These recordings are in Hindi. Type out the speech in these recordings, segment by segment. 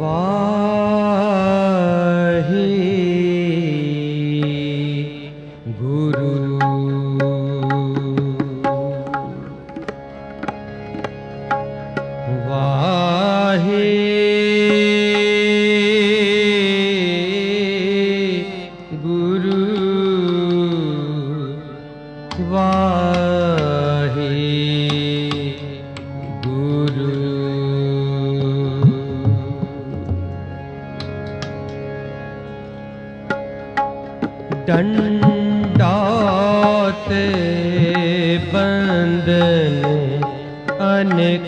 वाहे गुरु वाहे गुरु वाहे गुरु दंडात बंदन अनेक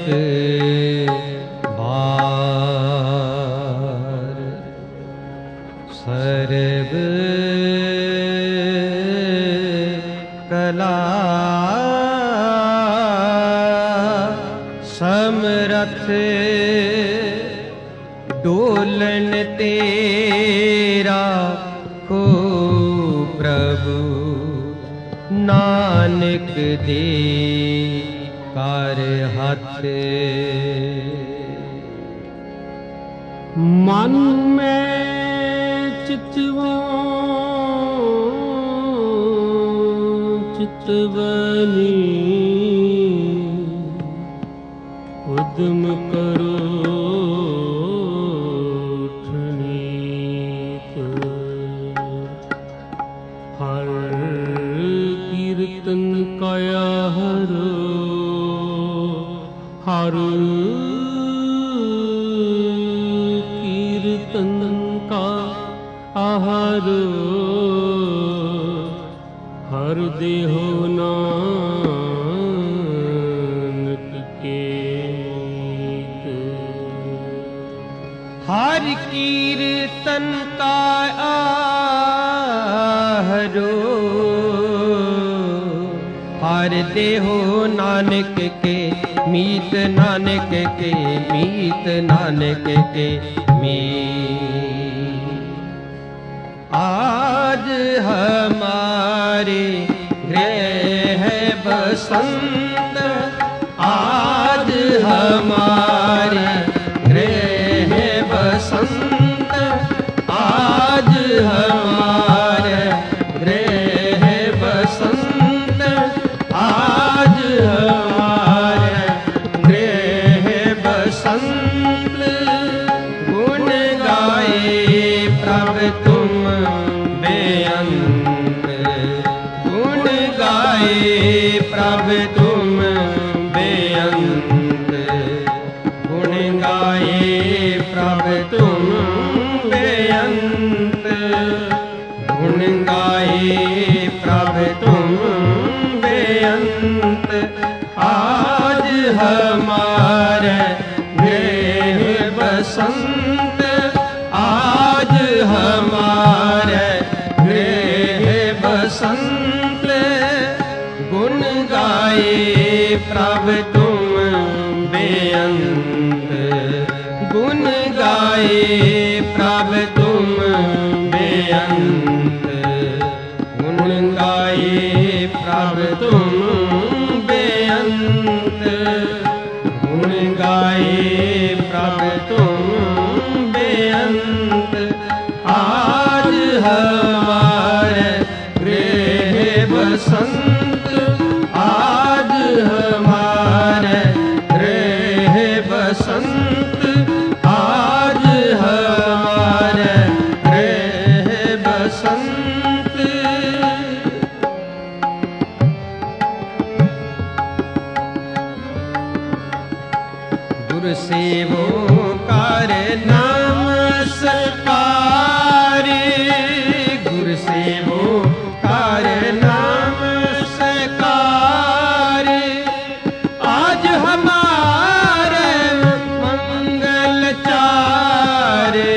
बार सर्व कला समरथ डोलन तेरा को प्रभु नानक दे कर हाथ। मन में चितवनी उद्यम करो हर कीर्तन काया हर कीर्तन का आहार हर देहो नानक के हर कीर्तन का आहरो हर देहो नानक के मीत नानक के मीत नानक के मीत। आज हमारे गृह बसंत आज हमारे गृह बसंत आज हमारे गृह बसंत आज हमारे गृह बसंत। गुण गाए प्रभु तुम बेअंत गुण गाए प्रभु तुम बेअंत गुण गाए प्रभु तुम बेअंत गुण गाए प्रभु तुम बेअंत। आज हमारे गृह बसंत आज हमारे गृह बसंत। गुण गाए प्रभु तुम बेअंत गुण गाए प्रभु तुम बेअंत गुण गाए प्रभु तुम बेअंत गुण गाए प्रभु तुम बेअंत। आज हमारे गृह बसंत आज हमारे गृह बसंत आज हमारे गृह बसंत। गुरु सेवो कर नमस्कार गुरु सेवो कर नमस्कार। आज हमारे मंगल चारे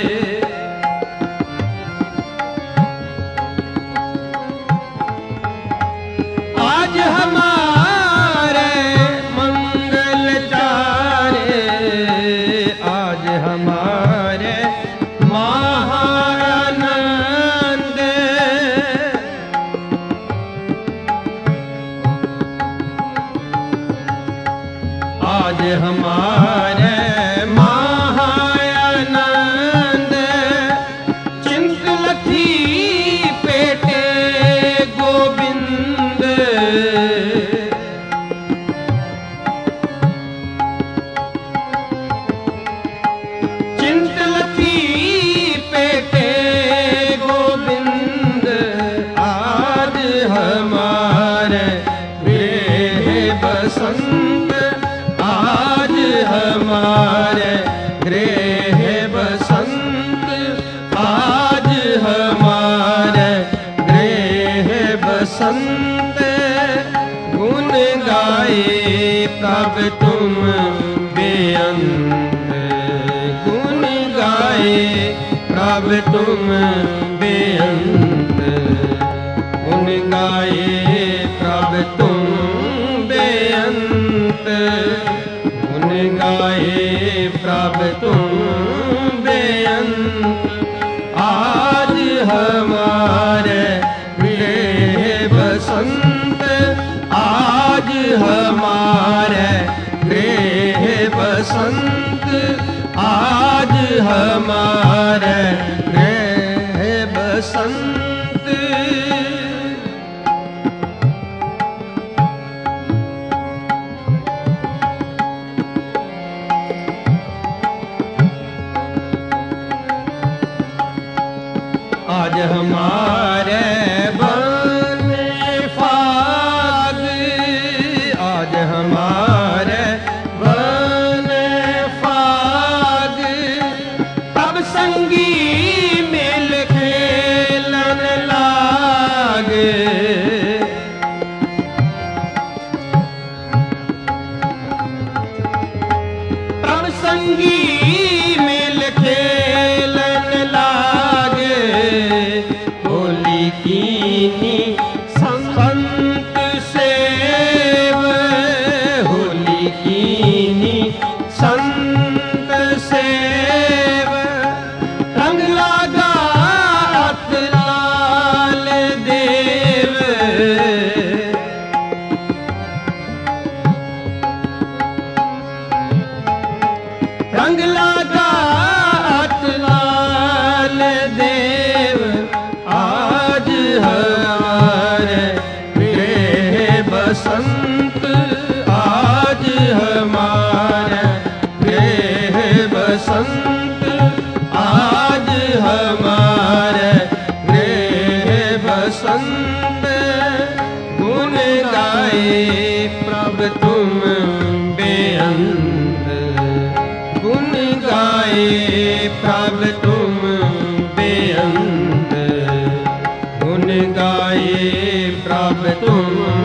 आज हमारे मंगल चारे आज हमारे महानंद। आज हमारे महानंद प्रभ तुम बेअंत गुण गाए प्रभ तुम बेअंत गुण गाए प्रभ तुम बेअंत गुण गाए प्रभ तुम बेअंत आज हमारे गृह बसंत आज हमारे गृह बसंत आज हमारे गृह बसंत आज हमारे बने फाग आज हमारे बने फाग तब संगी मिल खेलन लागे तब संगी मिल खेलन लागे होली कीनी संत सेव होली कीनी संत सेव रंग लगा अतलाल देव रंग लगा अतलाल देव आज हमारे गृह बसंत आज हमारे गृह बसंत आज हमारे गृह बसंत गुण गाए प्रभ तुम बेअंत गुण गाए प्रभ तुम बेअंत गुण गाए प्रभ तुम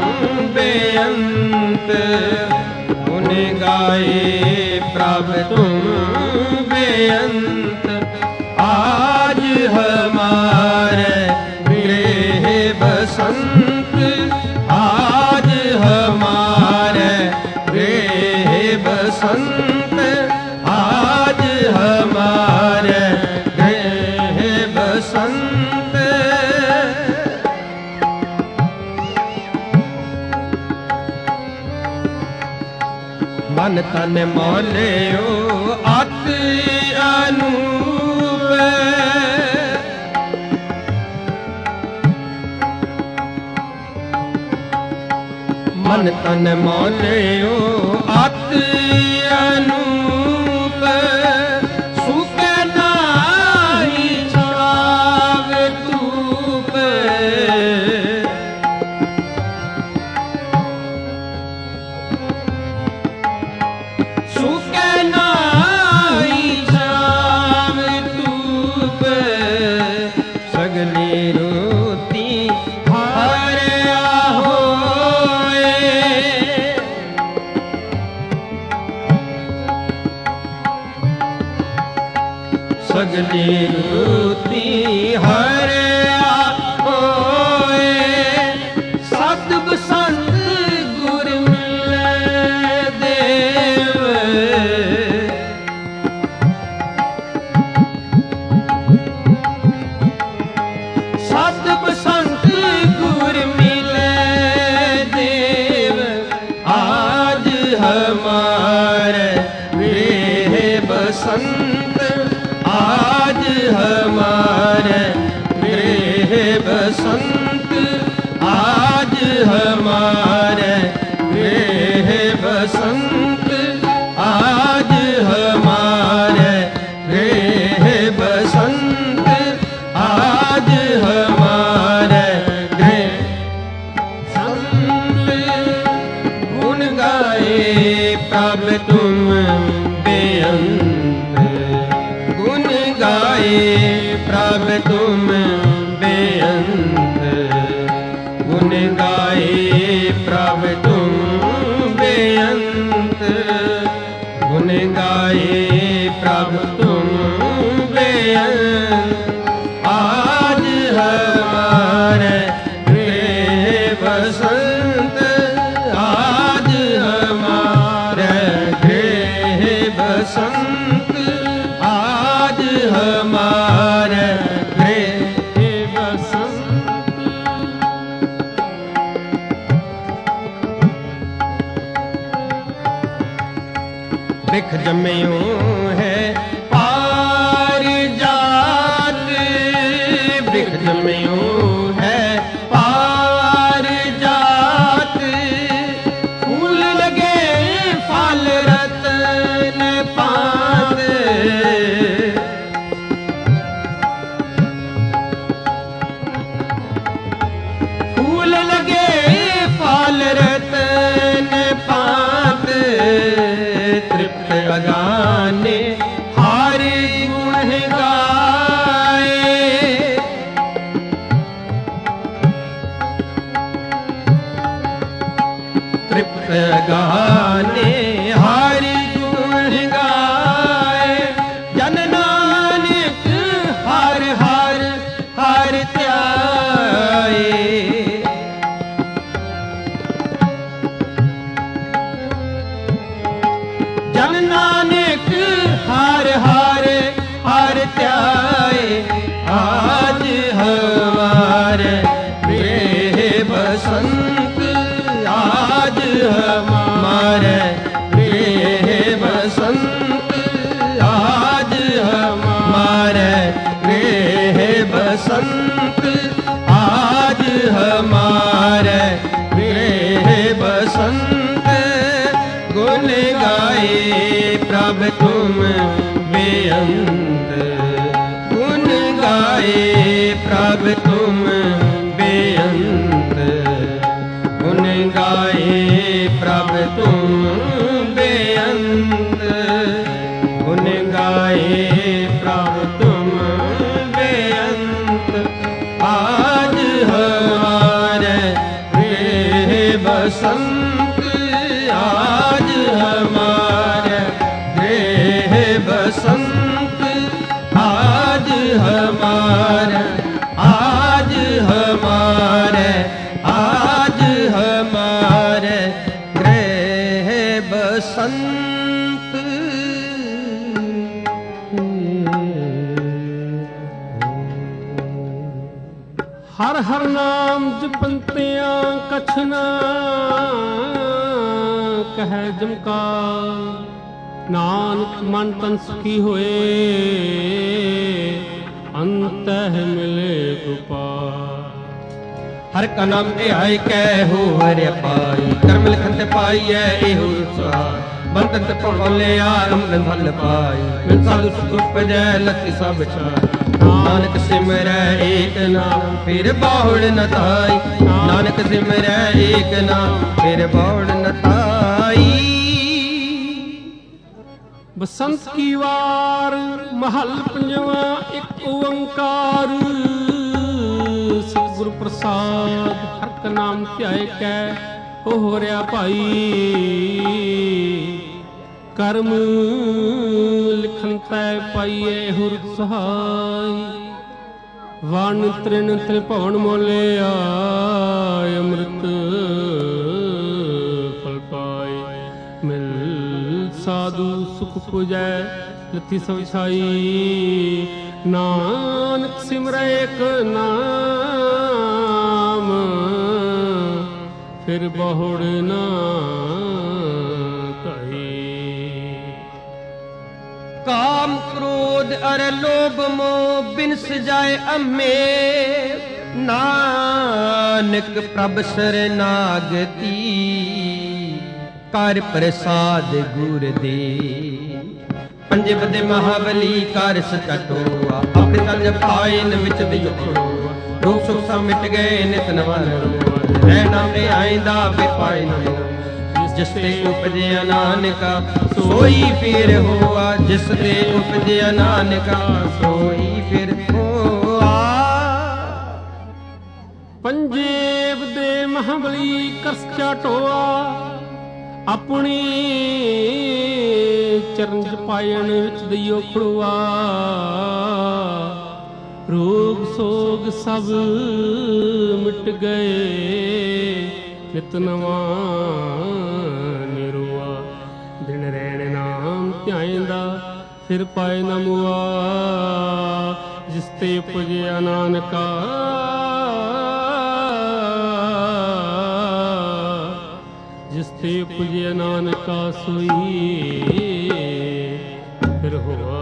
बेअंत गुण गाए प्रभ तुम बेअंत आज हमारे गृह बसंत आज हमारे गृह बसंत आज हमारे गृह बसंत मन तन मोलियो अति अनूप मन तन मोलियो अति अनूप सुखे नाही छाव धूप सुखे नाही छाव धूप सगली रोती हरे होए सगली रोती हरे होए सतब संत गुर मिले देव सतब संत गुर मिले देव आज हमारे गृह बसंत आज हमारे गृह बसंत आज हमारे गृह बसंत आज हमारे गृह बसंत आज हमारे गृह संत गुण गाए प्रभ तुम बेअंत गुण गाए प्रभ तुम बेअंत गुण गाए प्रभ तुम बेअंत बेअंत गुण गाए प्रभ तुम बेअंत गुण गाए प्रभ तुम बेअंत गुण गाए प्रभ तुम बेअंत आज हमारे गृह बसंत आज हमारे गृह बसंत आज हमारे आज हमारे आज हमारे गृह बसंत हर हर नाम जपंतियां कछ ना कह जमका नानक मन तन सुखी होए अंतः मिले गोपाल हर का नाम ते आए कै हो हरे पाई कर्म लिखन ते पाई है एहो सुहाग बंधन ते पौले आरम फल पाई मिल साधु सुख उपजै लति सब छाई नानक सिमरै एक नाम फिर बाहुड़ न ताई नानक सिमरै एक नाम फिर बाहुड़ न ताई बसंत की वार महल पंजवा एक ओंकार सतगुर प्रसाद हर का नाम ध्याए कै हो रहा भाई कर्म लिखन तय पाइए हुर सहाय वण तृण त्रिभुवन मोले आय अमृत फल पाए मिल साधु सुख पुजै लथि सब छाई नानक सिमरै एक नाम फिर बहुड़ ना काम क्रोध अर लोभ मोह बिनस जाए अम्मे नानक प्रभ शरनागति कर प्रसाद गुर दे पंजे बदे महाबली कर सचटोआ अपने तन जब पाए न विच दियो खड़ोआ रोग सुख सब मिट गए नित नवा रहना में आइंदा वे पाए न जिस ते उपजया नानका सोई फिर होआ जिस ते उपजया नानका सोई फिर होआ पंजेब दे महाबली करस चाटोआ अपनी चरण च पायन विच दियो खड़ोआ रोग सोग सब मिट गए नित नवा निरुआ दिन रैन नाम ध्याएंदा फिर पाए न मुआ जिस ते पुजया नानका जिस ते पुजया नानका सोई फिर हुआ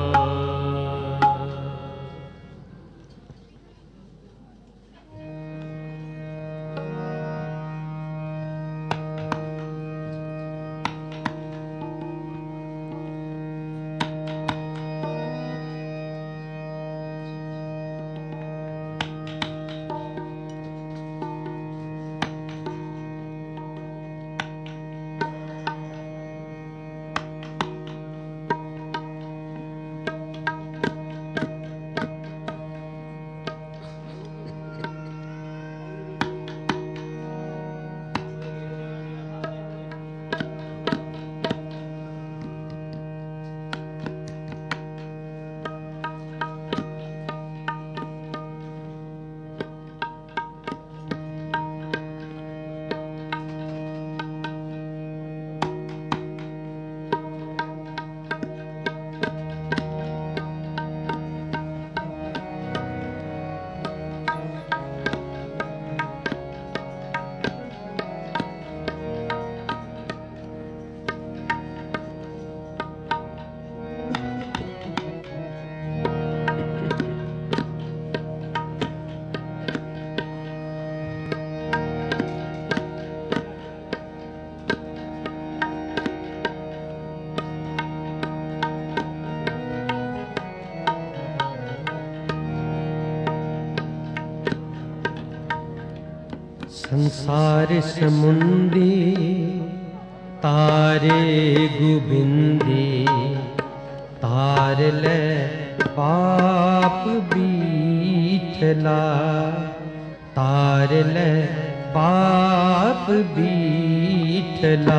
संसार समुंदे तारे गोबिंदे, तार ले पाप बीठला, तार ले पाप बीठला।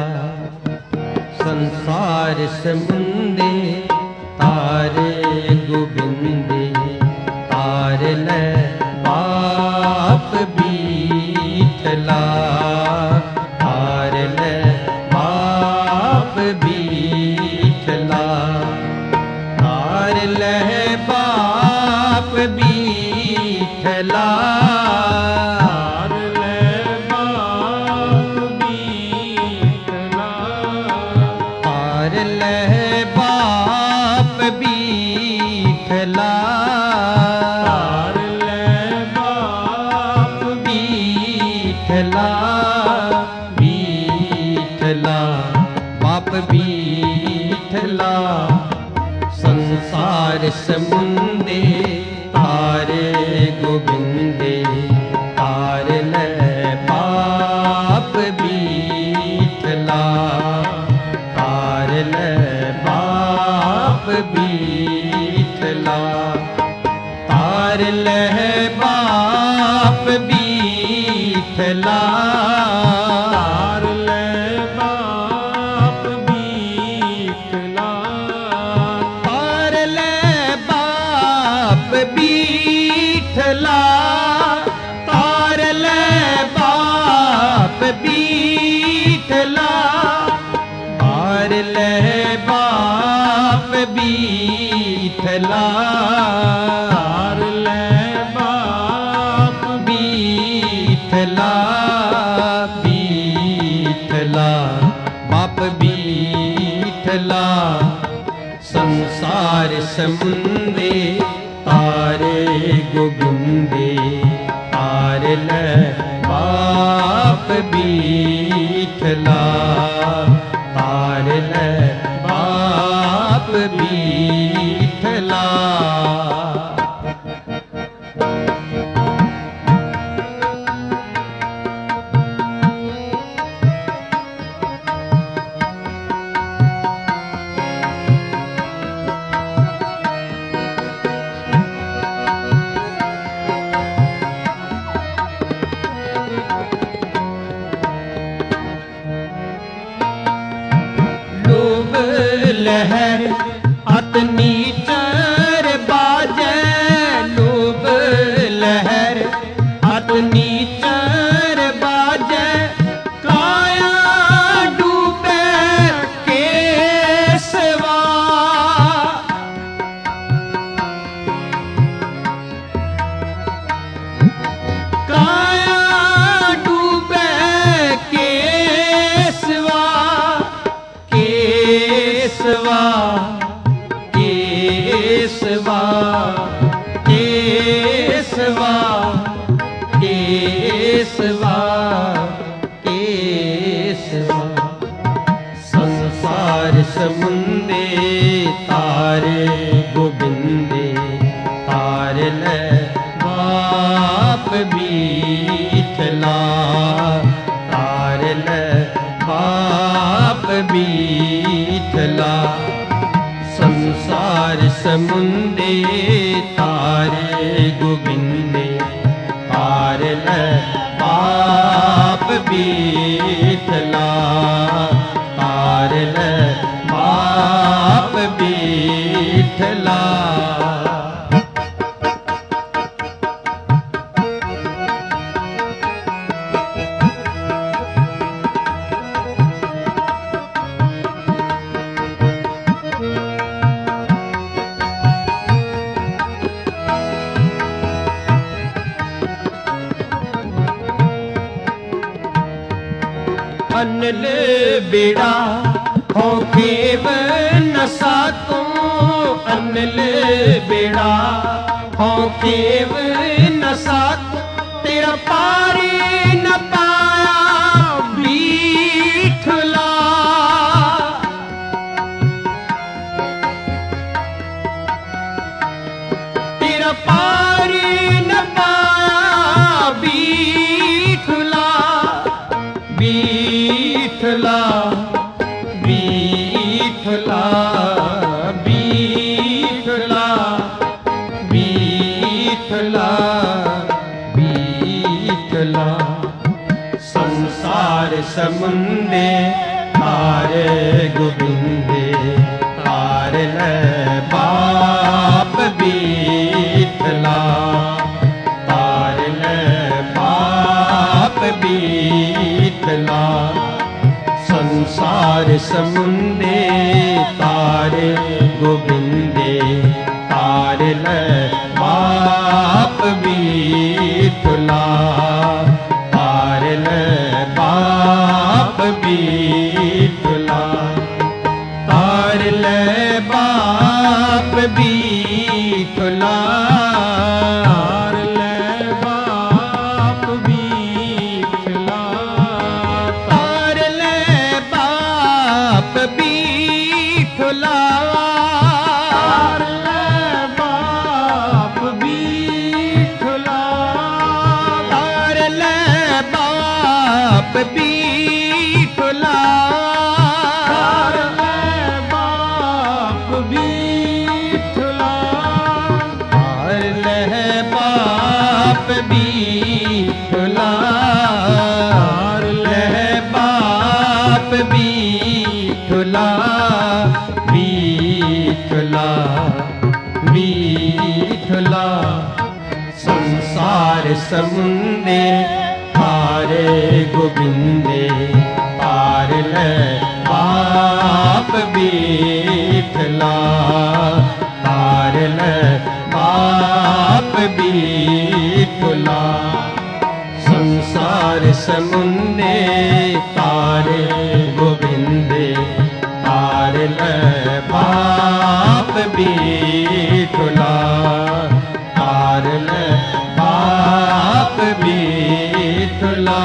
संसार समुंदे तारे गोबिंदे, तार ले पाप बीठला, तार ले पाप बीठला, तार ले पाप बीठला, तार ले पाप बीठला, तार ले पाप बीठला, तार ले पाप बीठला, बीठला, पाप बीठला। संसार समुंदे तारे गोबिंदे, तार ले पाप बीठला, तार ले पाप बीठला, तार ले पाप बीठला, तार ले पाप बीठला, तार ले पाप बीठला, तार ले पाप बीठला, तार ले पाप बीठला, तार ले पाप बीठला, बीठला, पाप बीठला। संसार समुंदे तारे गोबिंदे, तार ले पाप बीठला, तार ले पाप बीठला। लोभ लहर अतनी चर बाजे, लोभ लहर अतनी चर बाजे, काया डूबे केसवा, काया डूबे केसवा, केसवा, केसवा, केसवा, केसवा, केसवा। संसार समुंदे तारे गोबिंदे, तार ले पाप बीठला, तार ले पाप बीठला। संसार समुंदे तारे गोबिंदे, तार ले पाप बीठला, तार ले पाप बीठला। अनल बेड़ा हो खेव नसा तू, अनल बेड़ा हो खेव नसा तू, तेरा पारी न पाया बीठला, तेरा पारी न पाया बीठला, विठला विठला। संसार समुंदे तारे गोबिंदे तार ले बाप विठला तार ले बाप विठला। संसार समुंदे तारे गोबिंदे तार ले बाप विठला तार ले बाप विठला तार ले बाप विठला तार ले बाप विठला तार ले बाप विठला तार ले बाप विठला तार ले बाप विठला तार ले बाप विठला तार ले बाप विठला तार ले बाप विठला विठला विठला। संसार समुंदे तारे गोबिंदे तार ले बाप विठला तार ले बाप विठला। संसार समुंदे तारे गोबिंदे तार ले बाप विठला तार ले बाप विठला।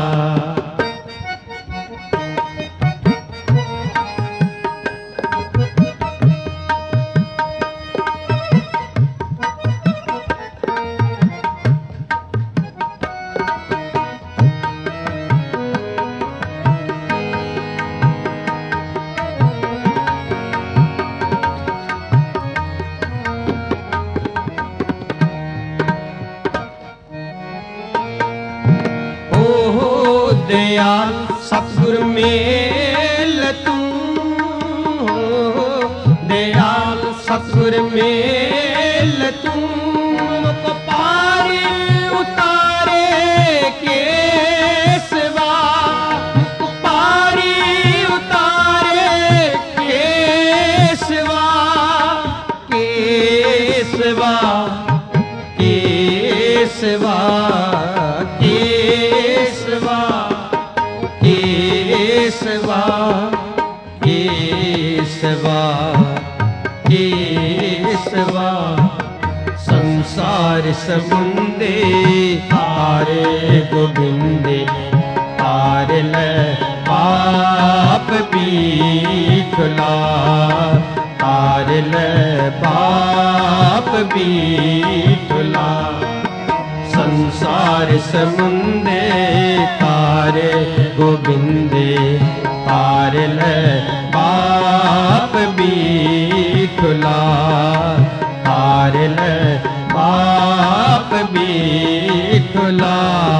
दयाल सतगुर मेल तू हो दयाल सतगुर मेल तू मुझको पारी उतारे के सिवा मुझको पारी उतारे के सिवा के सिवा के सिवा केसवा केसवा केसवा केसवा। संसार समुंदे तारे गोबिंदे तार ले बाप विठला तार ले बाप विठला। संसार समुंदे तारे गोबिंदे तार ले बाप विठला तार ले बाप विठला।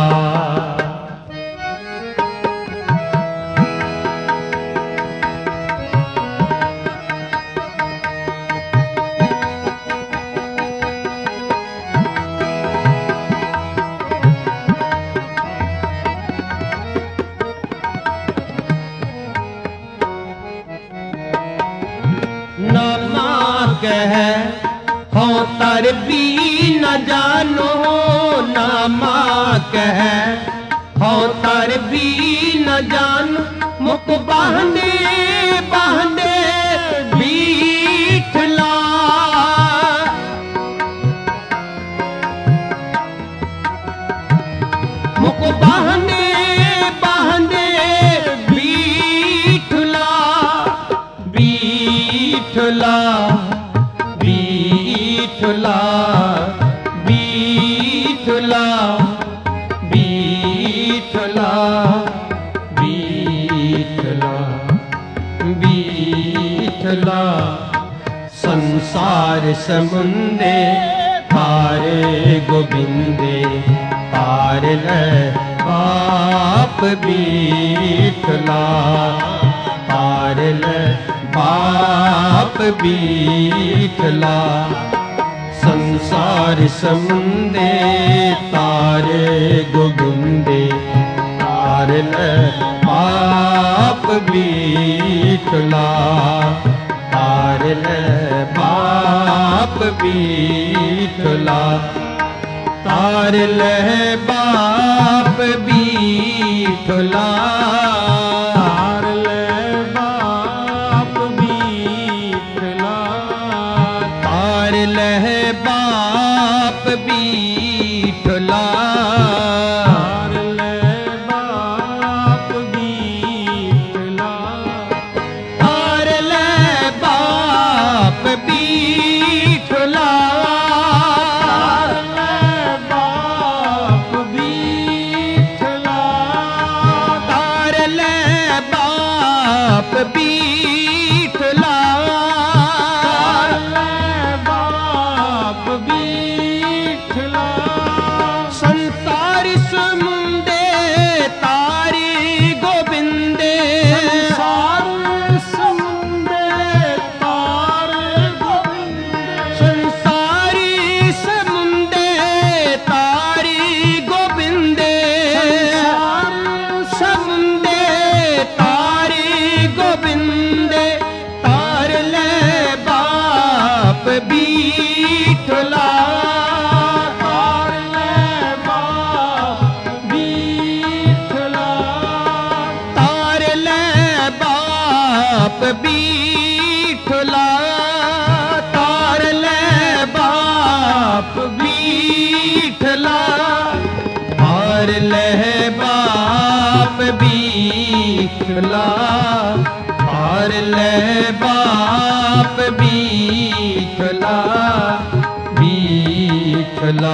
कह हो तर भी न जानो नामा कह हो तर भी न जानो मुख बांधे बांधे बीठला मुख बांधे बांधे बीठला बीठला बीठला बीठला बीठला बीठला बीठला। संसार समुंदे तारे गोबिंदे तार ले बाप बीठला तार ले बाप बीठला संसार समुंदे तारे गोबिंदे तार ले बाप बीठला तार ले बाप बीठला तार ले बाप बीठला तार ले बाप बीठला तार ले बाप बीठला तार ले बाप बीठला तार ले बाप बीठला बीठला बाप बीठला संसारी समुंदे तारी गोबिंदे संसार समुंदे तार गोबिंदे संसारी समुंदे तारी गोबिंदे समुंदे तारी गोबिंदे तार ले बाप बीठला तार ले बाप बीठला तार ले बाप बीठला तार ले बाप बीठला तार ले बाप बीठला तार ले बाप बीठला बीठला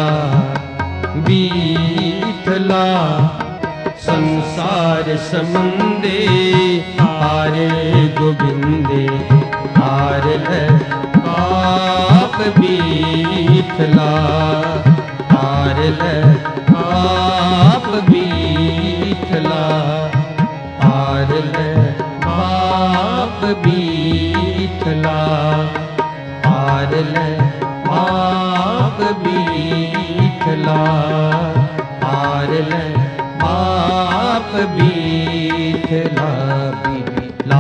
बीठला संसार समुंदे तारे गोबिंदे तार ले बाप बीठला तार ले बाप बीठला तार ले बाप बीठला तार ले बाप बीठला तार ले बाप बीठला बीठला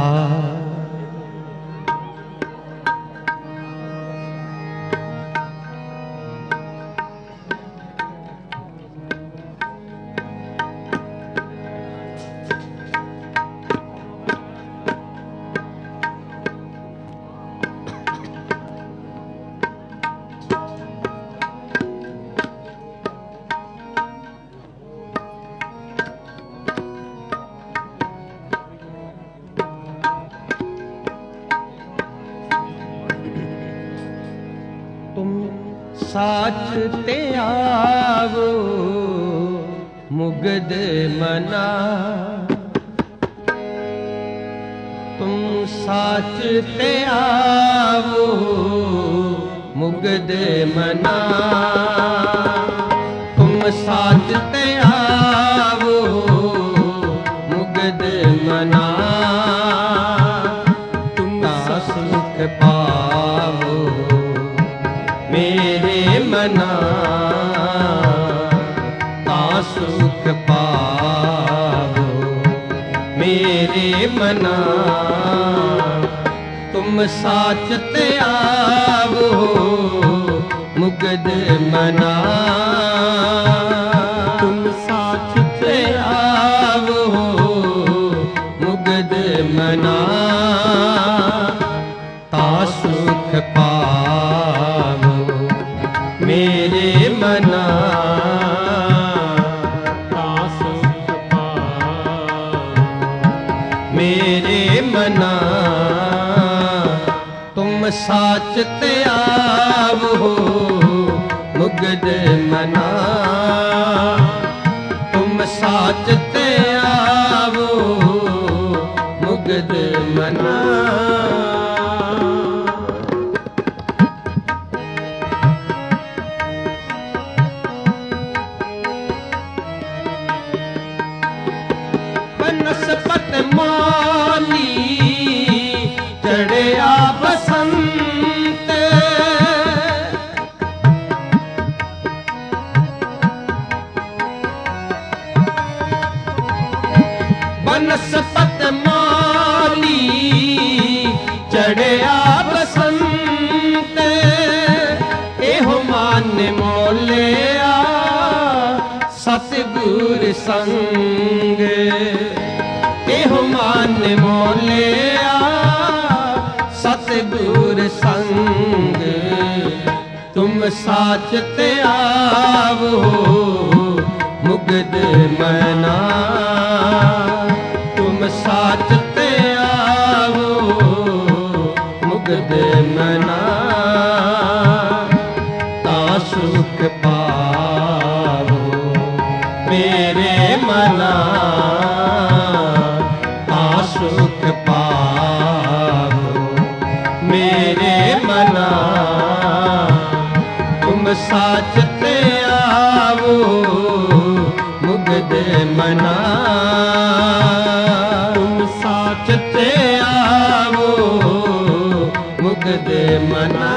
साच ते आवो मुगद मना तुम साच ते आवो मुगद मना तुम साच ते आवो मुगद मना तुम सुख पावो मेरे मना ता सुख पावो मेरे मना तुम साच ते आवो मुगद मना तुम साच ते आवो मुगद मना ता सुख पावो मेरे मना ता सुख पावो मेरे मना तुम साच ते आवो मुगद मना तुम साच ते आवो मुगद मना संग एहो मान मोलिया सतगुर संग तुम साच ते आवो मुगद मना तुम साच ते आवो मुगद मना ता सुख पावो मेरे मना ता सुख पावो मेरे मना तुम साच ते आवो मुगद मना तुम साच ते आवो मुगद मना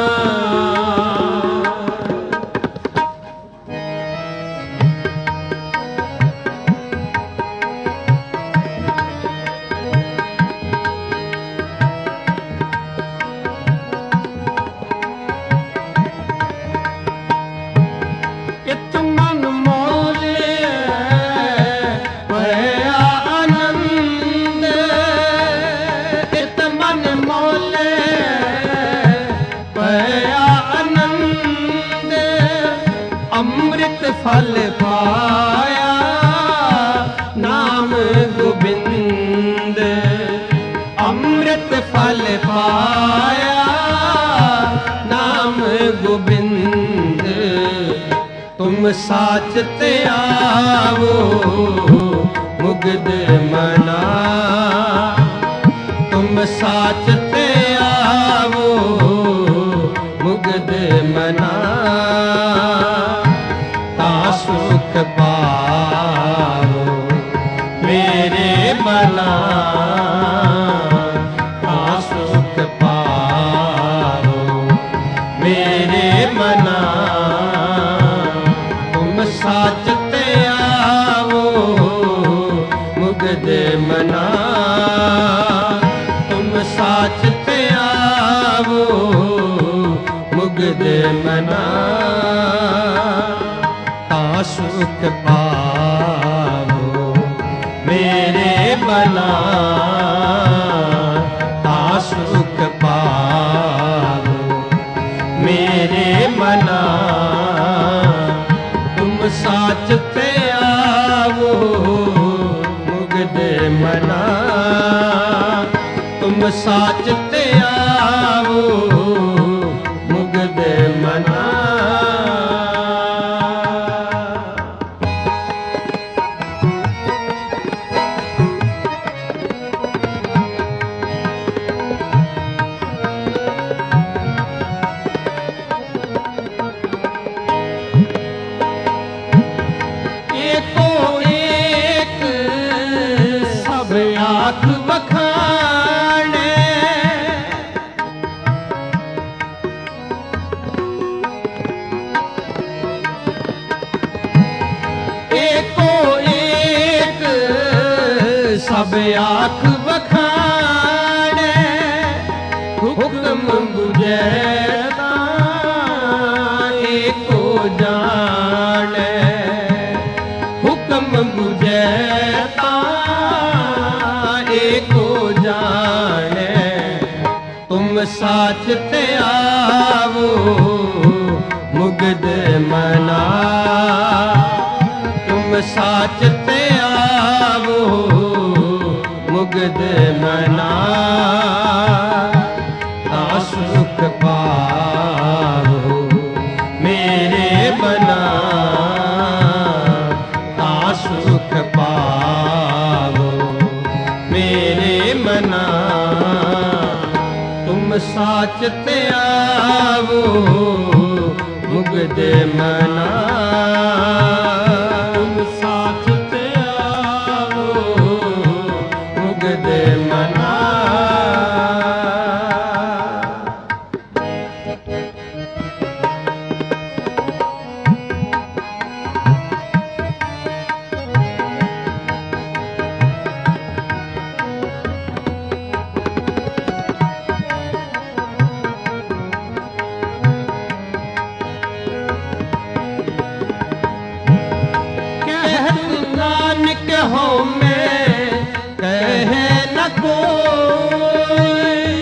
फल पाया नाम गोबिंद अमृत फल पाया नाम गोबिंद तुम साच ते आवो मुगद मना तुम साच ते आवो मुगद मना सुख पावो मेरे मना सुख पावो मेरे मना तुम साच ते आवो मुगद मना तुम साच ते आवो मुगद मना सुख पावो मेरे मना सुख पावो मेरे मना तुम साच ते आवो मुगद मना तुम साच ते आवो मुगद मना आँख बखाने एको एक सब आँख बखाने हुक्म बुझेता एको जाने हुक्म बुझेता एको जाने तुम साच ते आवो मुगद मना तुम साच ते आवो मुगद मना सुख पावो मेरे मना सुख पावो मेरे मना तुम साच ते आवो मुगद मना तुम साच ते आवो मुगद मना कोई।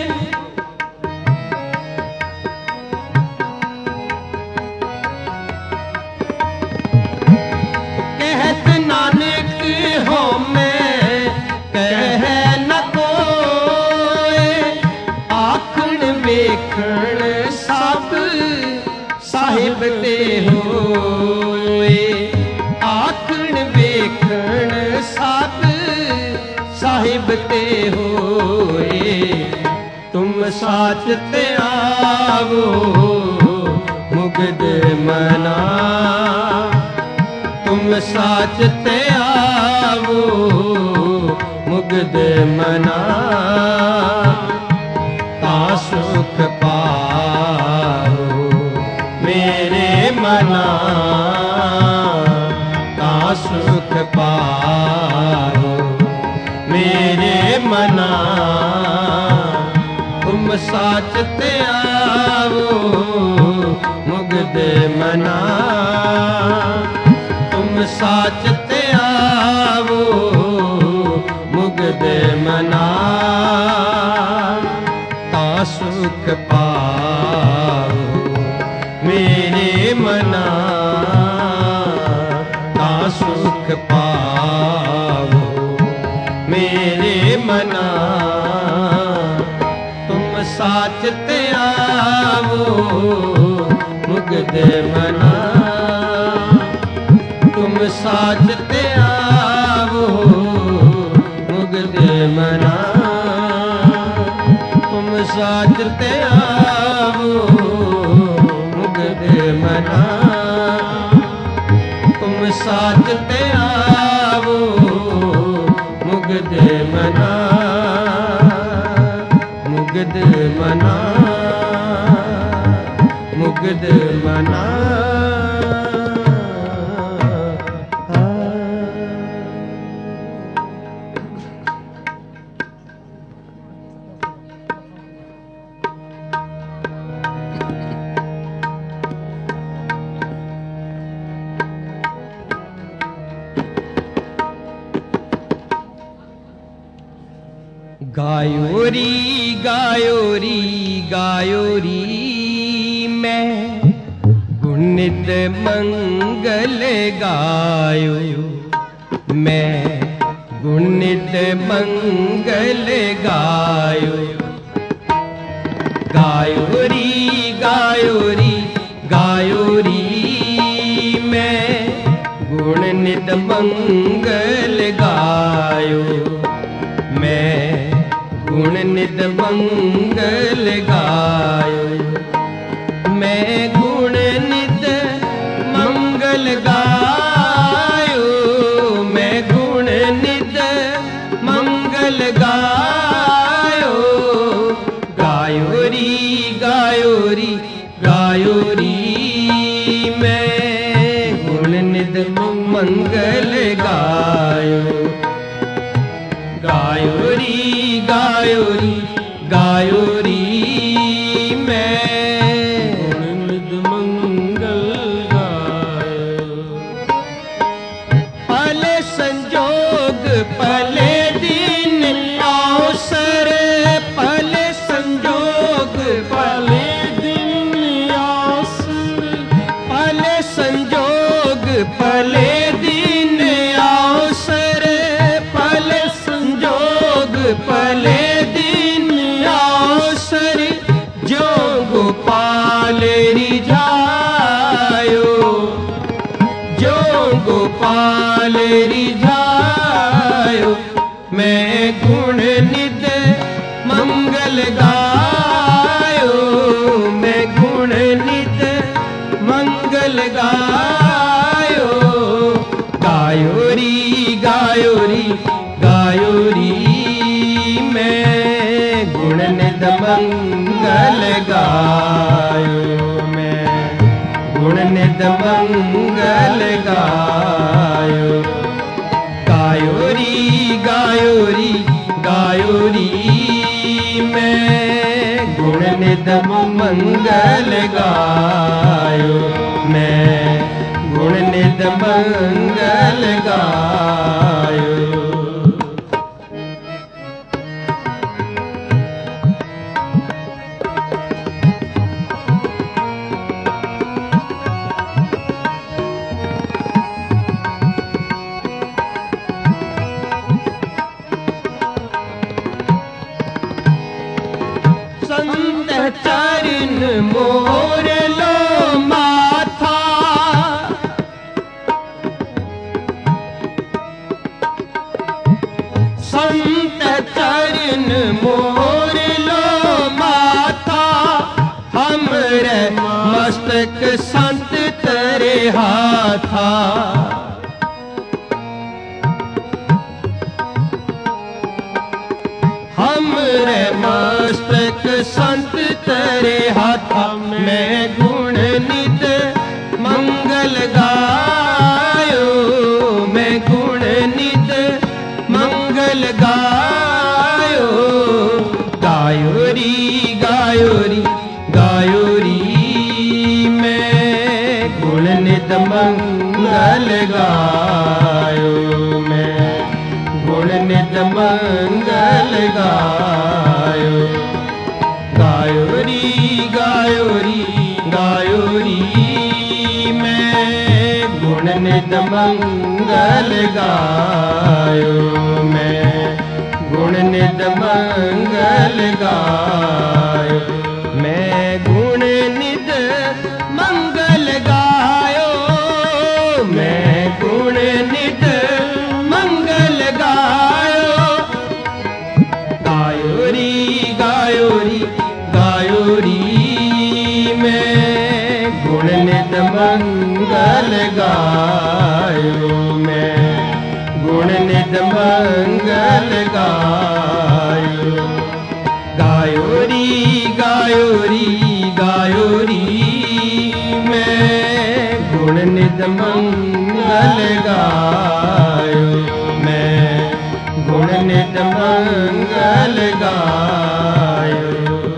कहत नानक हो मैं कह न कोई। आखण वेखण सब साहिब ते होए। आखण वेखण सब साहिब ते होए। तुम साच ते आवो मुग्ध मना। तुम साच ते आवो मुग्ध मना। ता सुख पाओ मेरे मना। ता सुख पाओ मेरे मना। तुम साच ते आवो मुग्ध मना। तुम साच ते आवो मुग्ध मना। ता सुख पाओ मेरे मना। ता सुख पाओ मेरे मना। तुम साच ते आवो मुग्ध मना। तुम साच ते आवो मुग्ध मना। तुम साच ते आवो मुग्ध मना। तुम साच ते आवो मुग्ध मना। मुग्ध मना। मुग्ध मना। गायो री गायो री गायो री मैं गुणित मंगल गायो। मैं गुणित मंगल गायो। गायो री गायो री गायो री मैं गुणित मंगल गायो। मैं गुण नित मंगल गायो। मैं गुण नित मंगल गायो। मैं गुण नित मंगल गायो। गायो री गायो री गायो री मैं गुण नित मंगल गायो। गायो री गायो री गायो री मैं गुणनिध मंगल गायो। पले संजोग पले दिन अवसर। पले संजोग पले दिन अवसर। पले संजोग पले दिन अवसर। पले संजोग पले दिन अवसर। जो गोपाल रिझायो। जो गोपाल रिझायो। मैं गुण नित मंगल गायो। मैं गुण नित मंगल गायो। गायो री गायो री गायो री मैं गुण नित मंगल गायो। मैं गुण नित मंगल गायो। गायो री गायो री गायो री मैं गुण नित मंगल गायो। मैं गुण नित मंगल गायो। हाथा हमरे मस्तक संत तेरे हाथा मैं गुण नित मंगल गायो मैं गुण नित मंगल गायो गायो री गायो री गायो री मैं गुण नित मंगल गायो मैं गुण नित मंगल गायो गायो री गायो री गायो री मैं गुण नित मंगल गायो मैं गुण नित मंगल गायो मैं गुण नित मंगल गायो मैं गुण नित मंगल गायो गायो री गायो री गायो री मैं गुण नित मंगल गायो मैं गुण नित मंगल गायो गायो री गायो री गायो री मैं गुण नित मंगल गायो मैं गुण नित मंगल गायो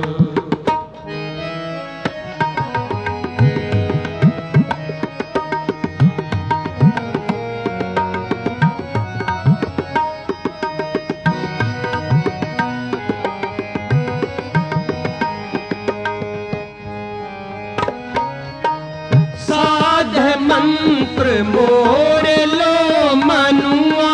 साध मंत्र मोर लो मनुआ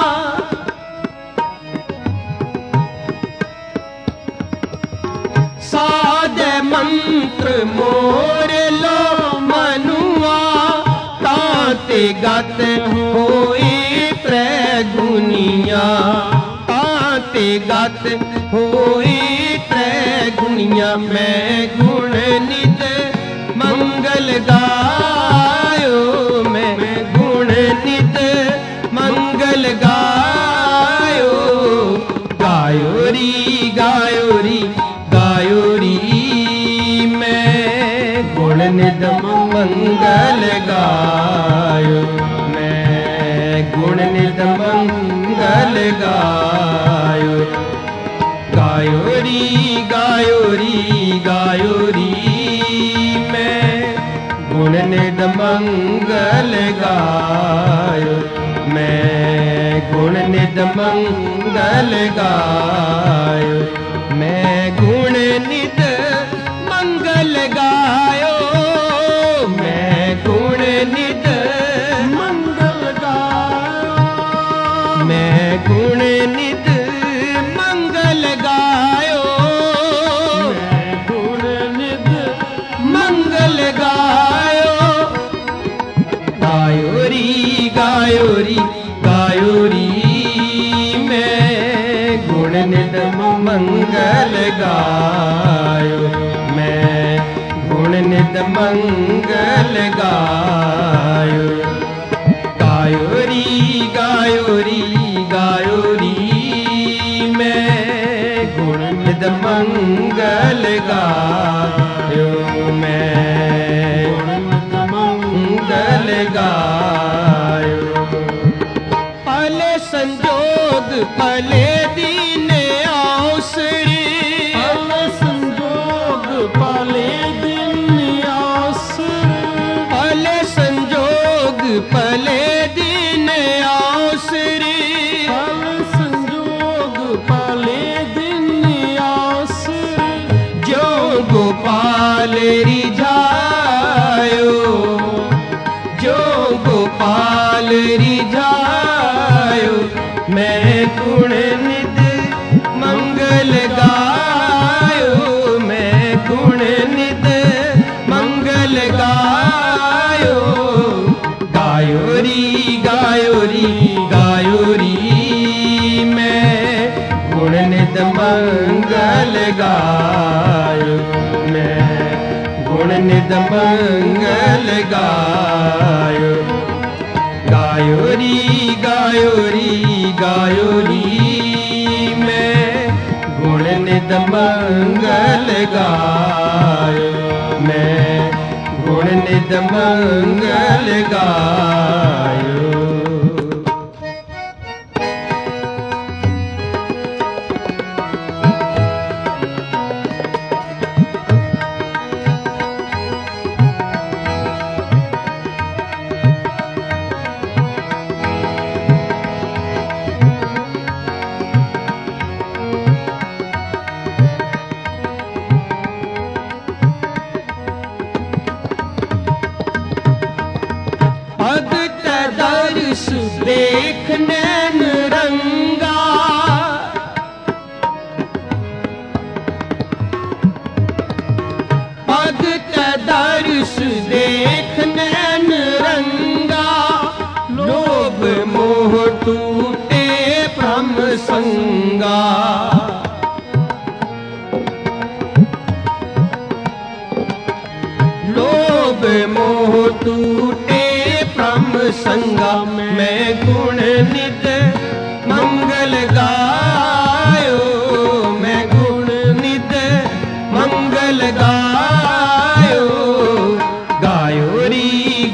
साध मंत्र मोर लो मनुआ ताते गत होए त्रैगुनिया ताते गत होए त्रैगुनिया मैं गुण नित मंगल गायो मैं गुण नित मंगल गायो गायो री गायो री गायो री मैं गुण नित मंगल गायो मैं गुण नित मंगल गायो गायो री गायो री गायो री मैं गुण नित मंगल गायो मैं गुण नित मंगल गायो मैं गुण नित मंगल गायो मैं गुण नित मंगल गायो मैं गुण नित मंगल गायो मैं गुण नित मंगल गायो गायो री गायो री गायो री मैं गुण नित मंगल गायो मैं गुण नित मंगल गायो गायो री गायो री गायो री मैं गुण नित मंगल गायो मैं मंगल गायो पले संजोग पले दीन आसरे पले संजोग पले दीन आसरे पले संजोग पले दीन आसरे पले संजोग पले दीन आसरे जो गोपाल रिझायो जो गोपाल रिझायो मैं गुण नित मंगल गायो मैं गुण नित मंगल गायो गायो री गायो री गायो री मैं गुण नित मंगल गायो मैं गुण नित मंगल गायो गायो री मैं गुण नित मंगल गायो, मैं गुण नित मंगल गायो। देख नैन रंगा, भगत दर्श देख नैन रंगा, लोभ मोह टूटे ब्रह्म संगा। लोभ मोह टूटे ब्रह्म संगा, मैं गुण नित मंगल गायो, मैं गुण नित मंगल गायो। गायो री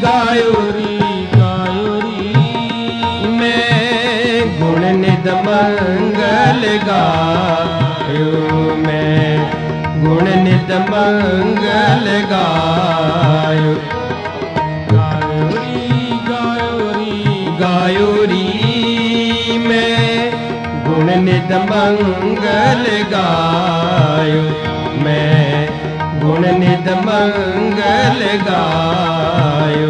मैं गुण नित मंगल गायो, मैं गुण नित मंगल गायो। गायो री मैं गुण नित मंगल गायो, मैं गुण नित मंगल गायो।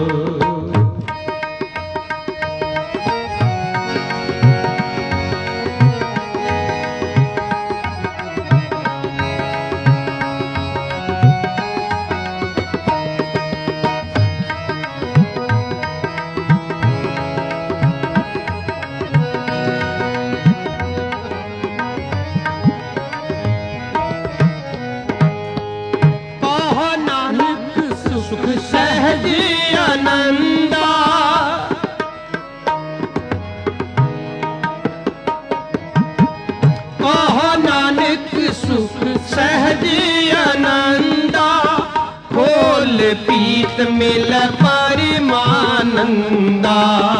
सुख सहज आनंदा, कहो नानक सुख सहज आनंदा, खोल पीत मिल परमानंदा।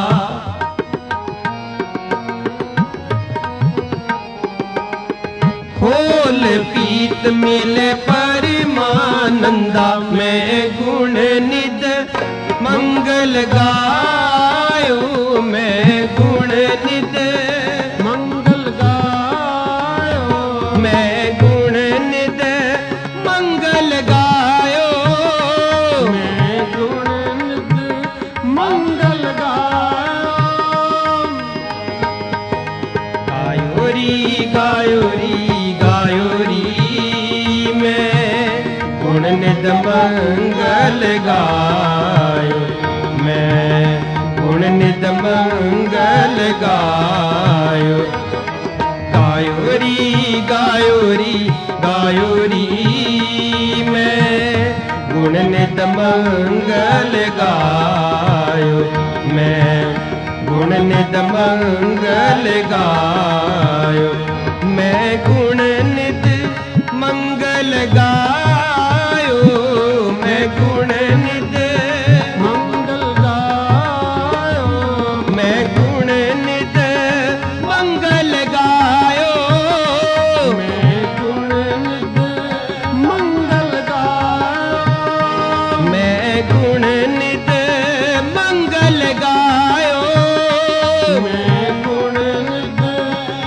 खोल पीत मिल परमानंदा, मैं गुण नित मंगल गायो, मैं गुण नित मंगल गायो, मैं गुण नित मंगल गायो, मैं गुण नित मंगल गायो। गायो री मैं गुण नित मंगल गायो, मैं गुण नित मंगल गायो। गायो री मैं गुण नित मंगल गायो, मैं गुण नित मंगल गायो। मैं गुण नित मंगल गायो, मैं गुण नित मंगल गायो, मैं गुण नित मंगल गायो, मैं गुण नित मंगल गायो, मैं गुण नित मंगल गायो, मैं गुण नित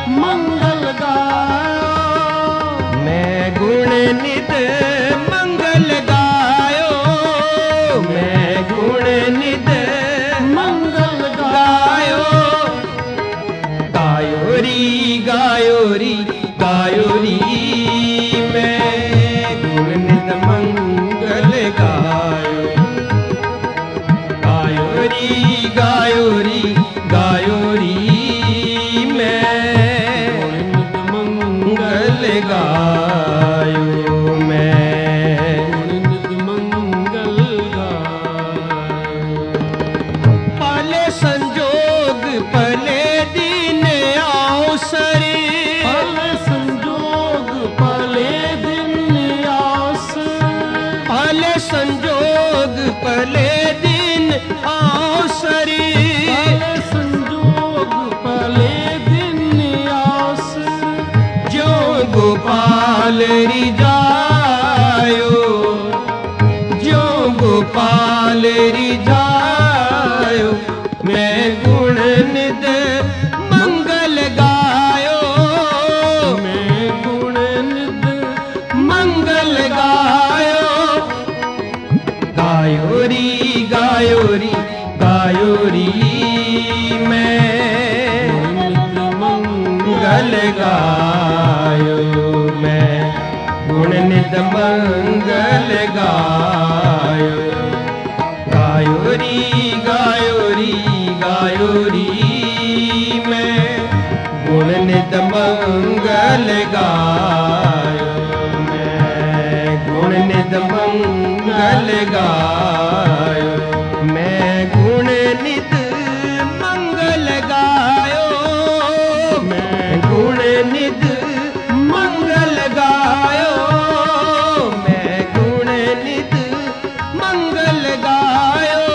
रिझायो ज्यों गोपाल रिझायो मैं गुण निद मंगल गायो मैं गुण निद मंगल गायो गायो री गायो री गायो री मैं निद मंगल गायो मैं गुण निद मंगल गायो गायो री गायो री गायो री मैं गुण निद मंगल गायो मैं गुण निद मंगल गायो मैं गुण निद मंगल गायो मैं गुण निद मंगल गायो मैं गुण निद मंगल गायो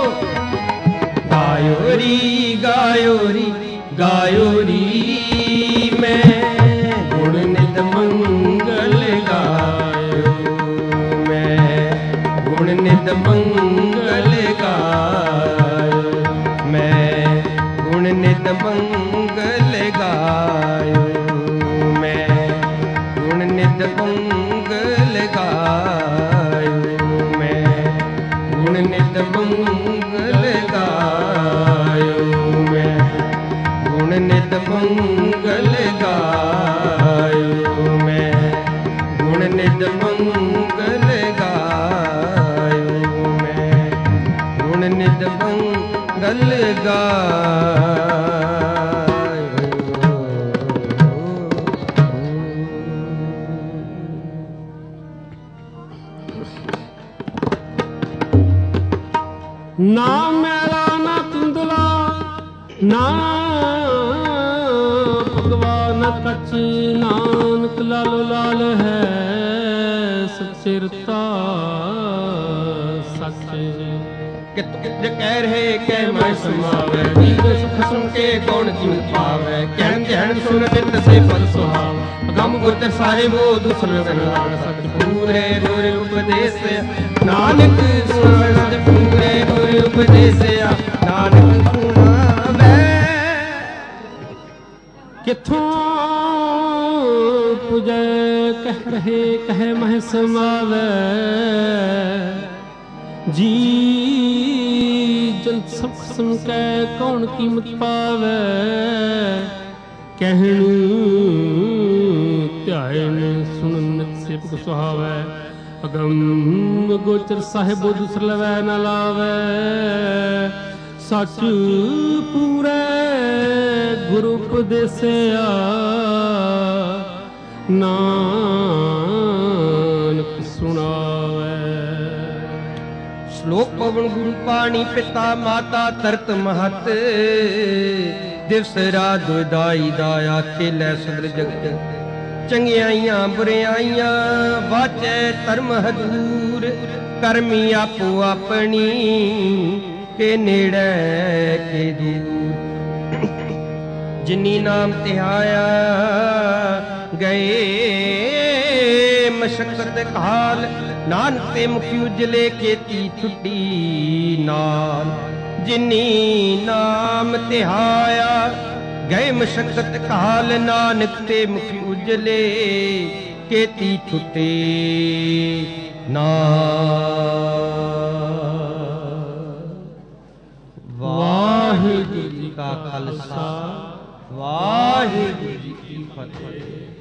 गायो री गायो री गायो री मैं गुण निद मंगल गायो मैं गुण निद मंगल गायो मैं गुण निद मंगल गायो मैं गुण निद मंगल गायो मैं गुण निद मंगल गायो मैं गुण निद मंगल गायो मैं गुण निद मंगल गायो मैं गुण निद मंगल ना मैला ना धुंधला ना भगवान कच नानक लालो लाल है सच्चे रता सच्चे कित कह रहे कह मैं समावे दीन सुख सुन के कौन जीव पावे कहन ध्यान सुन नित से फल सुहाव गम गोचर सारे वो दूसर सत पूरे गुर उपदेश नानक सुन सत पूरे गुर उपदेश नानक सुनावे किथों पुजे कह रहे कह मह समावे जी जन सब सुन के कौन कीमत पावे कहन ध्यान सुन से सुहावे अगम गोचर साहिब दूसर लवै न लावे सच पूरे गुरु उपदेसिया नानक सुनावे श्लोक पवन गुरु पाणी पिता माता तरत महत दिवस रात दुदाई दाया खेलै सगल जगत चंगियाइयां बुरियाइयां वाचै धर्म हदूर करमी आपो अपनी के नेड़े के दूर जिनी नाम तिहाया गए मशक्कत काल नानक ते मुखी उजले खेती छुट्टी नाल जिनी नाम तिहाया गए मशक्कत काल नानक ते मुखी उजले खेती छुट्टी नाल वाहिगुरु जी का खालसा वाहिगुरु जी की फतेह।